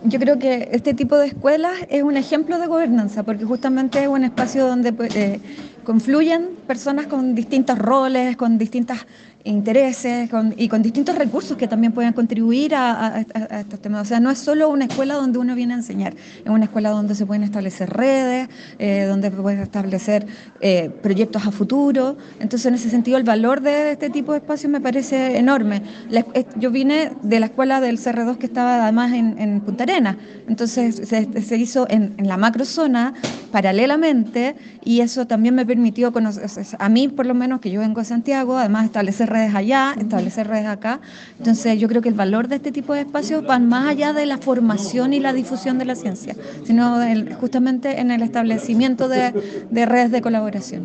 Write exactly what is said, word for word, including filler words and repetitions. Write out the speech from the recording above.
Yo creo que este tipo de escuelas es un ejemplo de gobernanza, porque justamente es un espacio donde pues, eh, confluyen personas con distintos roles, con distintos intereses con- y con distintos recursos que también pueden contribuir a, a- a- a estos temas. O sea, no es solo una escuela donde uno viene a enseñar, es una escuela donde se pueden establecer redes, eh, donde se pueden establecer eh, proyectos a futuro. Entonces, en ese sentido, el valor de este tipo de espacios me parece enorme. La- eh, yo vine de la escuela del C R dos que estaba además en, en Punta Arenas, entonces se, se hizo en, en la macrozona paralelamente y eso también me permitió conocer, a mí por lo menos que yo vengo de Santiago, además establecer redes allá, establecer redes acá. Entonces yo creo que el valor de este tipo de espacios van más allá de la formación y la difusión de la ciencia, sino el- justamente en el establecimiento de, de redes de colaboración.